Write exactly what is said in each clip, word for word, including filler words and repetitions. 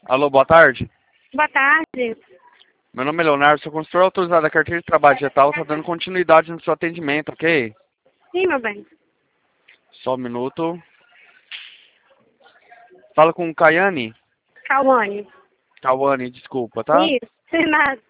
Alô, boa tarde. Boa tarde. Meu nome é Leonardo, sou consultor autorizado da carteira de trabalho digital, tá dando continuidade no seu atendimento, ok? Sim, meu bem. Só um minuto. Fala com o Caiane. Cauane. Cauane, desculpa, tá? Isso, sem nada.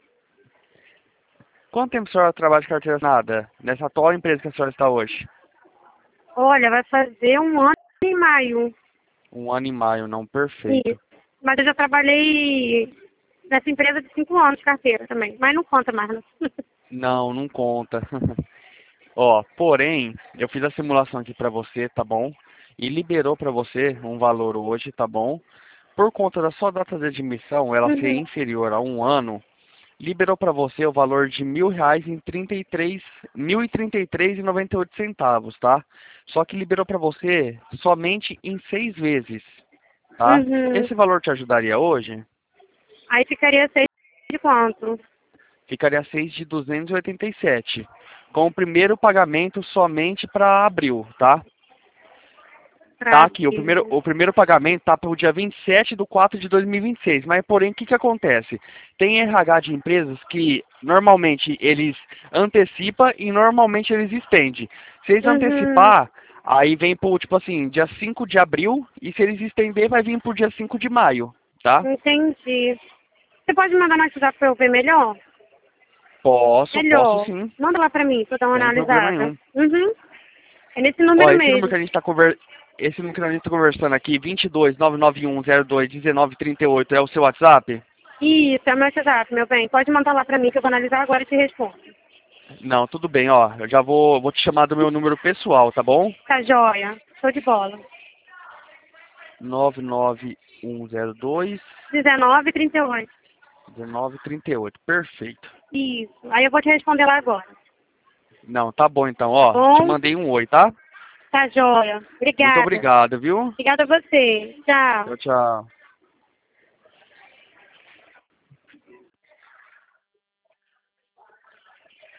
Quanto tempo a senhora trabalha de carteira assinada nessa atual empresa que a senhora está hoje? Olha, vai fazer um ano e maio. Um ano e maio, não, perfeito. Isso. Mas eu já trabalhei nessa empresa de cinco anos de carteira também. Mas não conta mais, não. Não, não conta. Ó, porém, eu fiz a simulação aqui pra você, tá bom? E liberou pra você um valor hoje, tá bom? Por conta da sua data de admissão, ela ser Uhum. inferior a um ano, liberou para você o valor de mil reais em trinta e três, mil e trinta e três e noventa e oito centavos, tá? Só que liberou para você somente em seis vezes, tá? Uhum. Esse valor te ajudaria hoje? Aí ficaria seis de quanto? Ficaria seis de duzentos e oitenta e sete, com o primeiro pagamento somente para abril, tá? Tá Pra aqui, o primeiro, o primeiro pagamento tá para o dia vinte e sete de quatro de dois mil e vinte e seis, mas porém o que que acontece? Tem R H de empresas que normalmente eles antecipam e normalmente eles estendem. Se eles Uhum. antecipar, aí vem pro, tipo assim, dia cinco de abril, e se eles estender vai vir pro dia cinco de maio, tá? Entendi. Você pode mandar no WhatsApp pra eu ver melhor? Posso, posso Melhor. sim, Manda lá pra mim, pra eu dar uma sem problema analisada. nenhum. Uhum. É nesse Ó, número esse número que mesmo. a gente tá conver... esse número que a gente tá conversando aqui, vinte e dois, nove nove um, zero dois, dezenove, trinta e oito, é o seu WhatsApp? Isso, é o meu WhatsApp, meu bem. Pode mandar lá pra mim que eu vou analisar agora e te respondo. Não, tudo bem, ó. Eu já vou, vou te chamar do meu número pessoal, tá bom? Tá joia. Show de bola. nove nove um zero dois, dezenove e trinta e oito. dezenove trinta e oito. Perfeito. Isso. Aí eu vou te responder lá agora. Não, tá bom então, Tá ó. Te bom? mandei um oi, tá? Tá joia. Muito Obrigada. obrigado, viu? Obrigada a você. Tchau. Tchau, tchau.